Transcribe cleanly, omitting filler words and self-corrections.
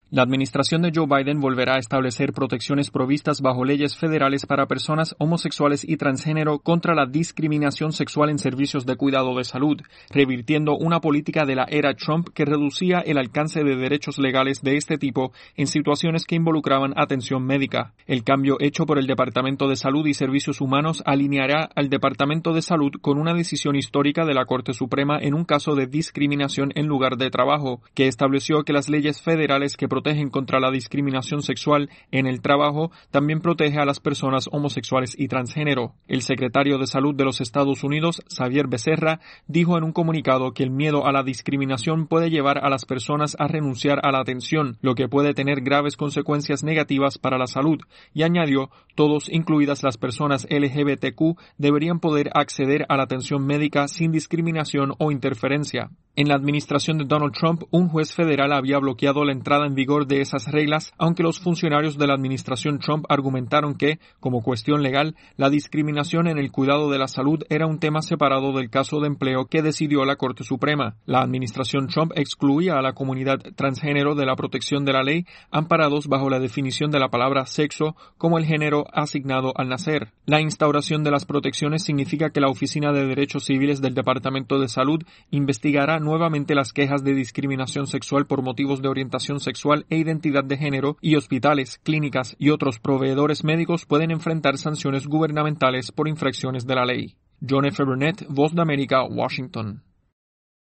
La administración de Joe Biden volverá a establecer protecciones provistas bajo leyes federales para personas homosexuales y transgénero contra la discriminación sexual en servicios de cuidado de salud, revirtiendo una política de la era Trump que reducía el alcance de derechos legales de este tipo en situaciones que involucraban atención médica. El cambio hecho por el Departamento de Salud y Servicios Humanos alineará al Departamento de Salud con una decisión histórica de la Corte Suprema en un caso de discriminación en lugar de trabajo, que estableció que las leyes federales que protegen contra la discriminación sexual en el trabajo también protege a las personas homosexuales y transgénero. El secretario de Salud de los Estados Unidos, Xavier Becerra, dijo en un comunicado que el miedo a la discriminación puede llevar a las personas a renunciar a la atención, lo que puede tener graves consecuencias negativas para la salud, y añadió, todos, incluidas las personas LGBTQ, deberían poder acceder a la atención médica sin discriminación o interferencia. En la administración de Donald Trump, un juez federal había bloqueado la entrada en vigor de esas reglas, aunque los funcionarios de la administración Trump argumentaron que, como cuestión legal, la discriminación en el cuidado de la salud era un tema separado del caso de empleo que decidió la Corte Suprema. La administración Trump excluía a la comunidad transgénero de la protección de la ley, amparados bajo la definición de la palabra sexo como el género asignado al nacer. La instauración de las protecciones significa que la Oficina de Derechos Civiles del Departamento de Salud investigará nuevamente las quejas de discriminación sexual por motivos de orientación sexual e identidad de género, y hospitales, clínicas y otros proveedores médicos pueden enfrentar sanciones gubernamentales por infracciones de la ley. John F. Burnett, Voz de América, Washington.